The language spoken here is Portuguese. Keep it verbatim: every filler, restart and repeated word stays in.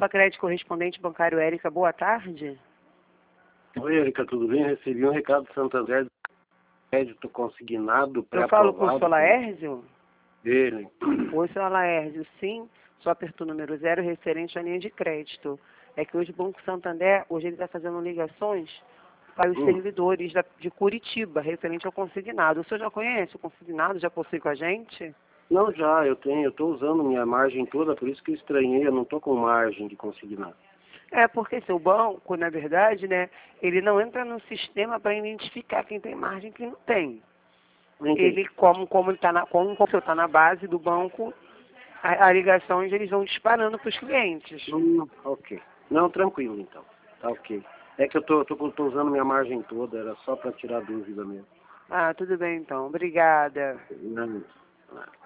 Opa, Crédito Correspondente Bancário Érica, boa tarde. Oi, Érica, tudo bem? Recebi um recado do Santander, crédito consignado, Eu falo com o pré-aprovado. senhor Laércio? Dele. Oi, senhor Laércio, sim, só apertou o número zero referente à linha de crédito. É que hoje o Banco Santander, hoje ele está fazendo ligações para os Hum. servidores da, de Curitiba, referente ao consignado. O senhor já conhece o consignado? Já possui com a gente? Não, já, eu tenho, eu estou usando minha margem toda, por isso que eu estranhei, eu não estou com margem de consignado. É, porque seu banco, na verdade, né, ele não entra no sistema para identificar quem tem margem e quem não tem. Não entendi. Ele, como, como ele tá na, como o senhor está na base do banco, a, a ligações eles vão disparando para os clientes. Hum, ok. Não, tranquilo então. Tá ok. É que eu tô, tô, tô usando minha margem toda, era só para tirar dúvida mesmo. Ah, tudo bem então. Obrigada. Não, não.